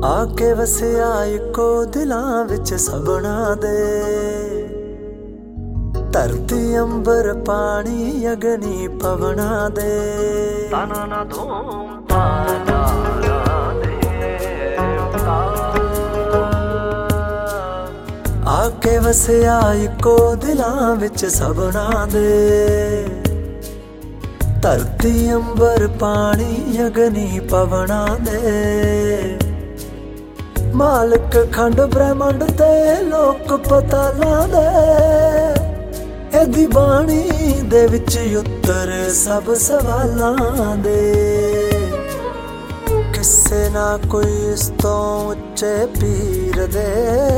ਆਕੇ ਵਸਿਆ ਇੱਕੋ ਦਿਲਾਂ ਵਿੱਚ ਸਭਨਾ ਦੇ। ਧਰਤੀ ਅੰਬਰ ਪਾਣੀ ਅਗਨੀ ਪਵਨਾ ਦੇ। ਤਾਨਾ ਨਾ ਧੂਮ ਤਾਰਾ ਦੇ ਆਕੇ ਵਸਿਆ ਇੱਕੋ ਦਿਲਾਂ ਵਿੱਚ ਸਭਨਾ ਦੇ। ਧਰਤੀ ਅੰਬਰ ਪਾਣੀ ਅਗਨੀ ਪਵਨਾ ਦੇ। ਮਾਲਕ ਖੰਡ ਬ੍ਰਹਮੰਡ ਤੇ ਲੋਕ ਪਤਾਲਾਂ ਦੇ। ਇਹਦੀ ਬਾਣੀ ਦੇ ਵਿੱਚ ਉੱਤਰ ਸਭ ਸਵਾਲਾਂ ਦੇ। ਕਿਸੇ ਨਾ ਕੋਈ ਇਸ ਤੋਂ ਉੱਚੇ ਪੀਰ ਦੇ।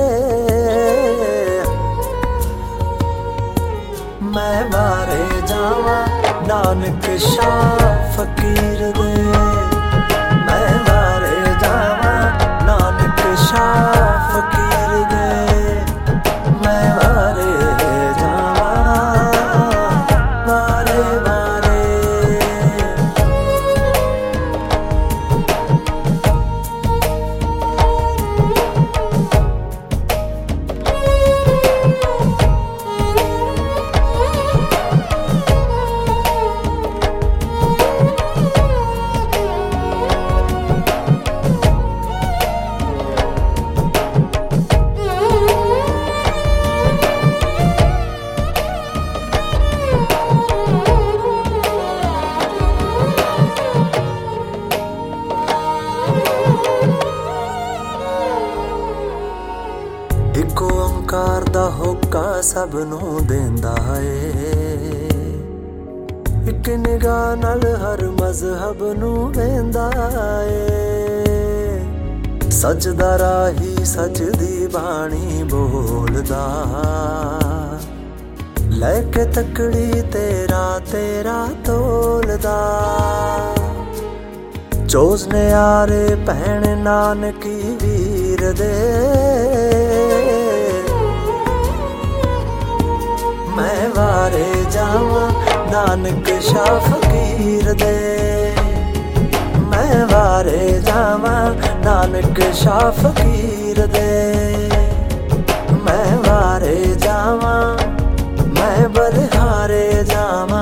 ਮੈਂ ਵਾਰੇ ਜਾਵਾਂ ਨਾਨਕ ਸ਼ਾਹ ਫਕੀਰ ਦੇ। ਮੈਂ ਵਾਰੇ ਜਾਵਾਂ ਨਾਨਕ ਸ਼ਾਹ ਫਕੀਰ ਦੇ। ਮੈਂ ਵਾਰੇ ਜਾਵਾਂ ਵਾਰੇ ਵਾਰੇ। ਇੱਕੋ ਓਂਕਾਰ ਦਾ ਹੋਕਾ ਸਭ ਨੂੰ ਦੇਂਦਾ ਏ। ਇੱਕ ਨਿਗਾਹ ਨਾਲ ਹਰ ਮਜ਼ਹਬ ਨੂੰ ਵੇਂਦਾ ਏ। ਸਜਦਾ ਰਾਹੀ ਸਜਦੀ ਬਾਣੀ ਬੋਲਦਾ। ਲੈ ਕੇ ਤਕੜੀ ਤੇਰਾ ਤੇਰਾ ਤੋਲਦਾ। ਚੋਜ਼ ਨਿਆਰੇ ਭੈਣ ਨਾਨਕੀ ਵੀਰ ਦੇ। ਮੈਂ ਵਾਰੇ ਜਾਵਾਂ ਨਾਨਕ ਸ਼ਾਹ ਫਕੀਰ ਦੇ। ਮੈਂ ਵਾਰੇ ਜਾਵਾਂ ਨਾਨਕ ਸ਼ਾਹ ਫਕੀਰ ਦੇ। ਮੈਂ ਵਾਰੇ ਜਾਵਾਂ ਮੈਂ ਬਲਿਹਾਰੇ ਜਾਵਾਂ।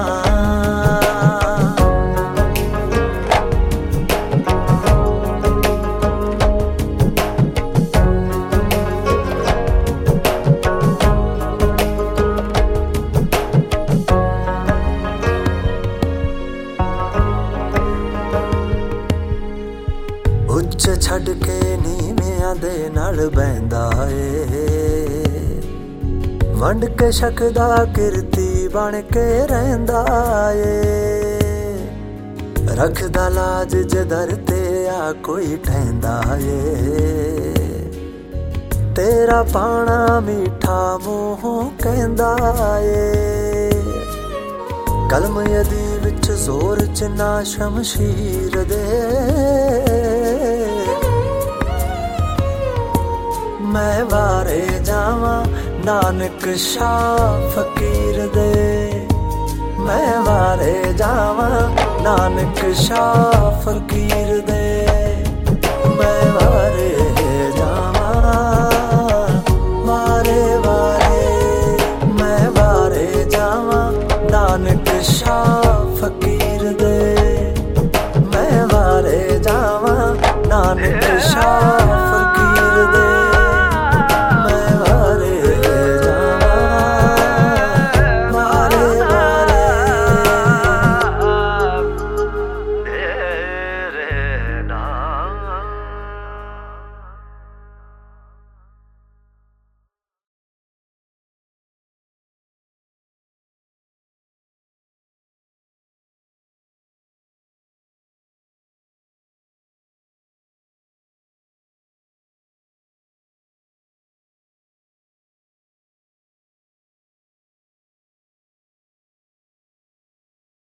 ਉੱਚ ਛੱਡ ਕੇ ਨੀਵਿਆਂ ਦੇ ਨਾਲ ਬਹਿੰਦਾ ਏ। ਵੰਡ ਕੇ ਛਕਦਾ ਕਿਰਤੀ ਬਣ ਕੇ ਰਹਿੰਦਾ ਏ। ਰੱਖਦਾ ਲਾਜ ਜਦਰ ਤੇ ਆ ਕੋਈ ਠਹਿੰਦਾ ਏ। ਤੇਰਾ ਪਾਣਾ ਮਿੱਠਾ ਮੂੰਹੋਂ ਕਹਿੰਦਾ ਏ। ਕਲਮ ਯਦੀ ਵਿੱਚ ਜ਼ੋਰ ਚਿੰਨਾ ਸ਼ਮਸ਼ੀਰ ਦੇ। ਮੈਂ ਵਾਰੇ ਜਾਵਾਂ ਨਾਨਕ ਸ਼ਾਹ ਫਕੀਰ ਦੇ। ਮੈਂ ਵਾਰੇ ਜਾਵਾਂ ਨਾਨਕ ਸ਼ਾਹ ਫਕੀਰ ਦੇ।